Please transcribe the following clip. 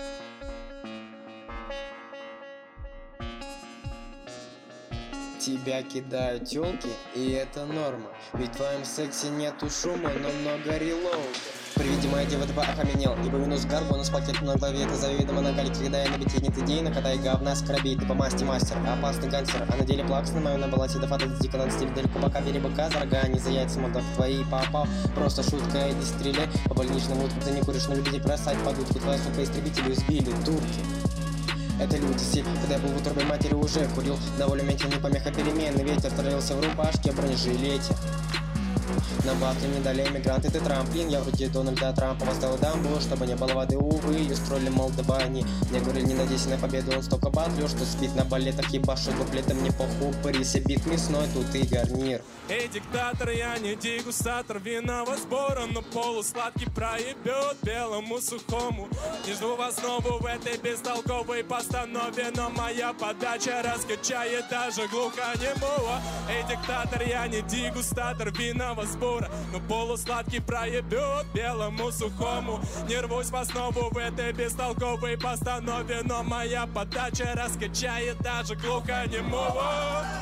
Тебя кидают тёлки, и это норма. Ведь в твоем сексе нету шума, но много релоуда. При виде моей девы ты окаменел, ибо минус гаргон с пакетом на голове. Это заведомо на гале, когда я на бите нет идей, на когда и говна скоробей. Ты по масти мастер, опасный гангстер. А на деле плакс на моем на балансе, да фата дико на стиле. Далеко пока бери быка, зарога, не за яйца мудак твои попал. Просто шутка, иди стреляй. По больничному утку ты не куришь, но любитель бросать под утку. Твоя сука истребителю избили турки. Это люди стиль, когда я был в утробе матери уже курил. Довольно метил, не помеха переменный ветер. Троился в рубашке, бронежилете. На батле не дали эмигранты, ты трамплин. Я вроде Дональда Трампа поставил дамбу, чтобы не было воды, увы. Ее строили, мол, дабы они мне говорили, не надейся на победу. Он столько батлю, что спит на балетах, ебашит дуплетом. Не похуй, пырися, бит мясной, тут и гарнир. Эй, диктатор, я не дегустатор винного сбора, но полусладкий проебет белому сухому. Не жду вас снова в этой бестолковой постанове, но моя подача раскачает даже глухонемого. Эй, диктатор, я не дегустатор винного сбора, но полусладкий проебет белому сухому. Не рвусь в основу в этой бестолковой постанове, но моя подача раскачает даже глухонемого.